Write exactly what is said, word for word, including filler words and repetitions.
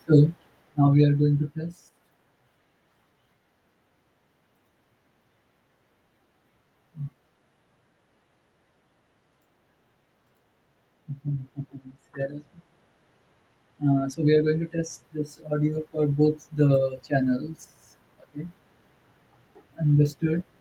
So now we are going to test. Uh, so we are going to test this audio for both the channels. Okay, understood.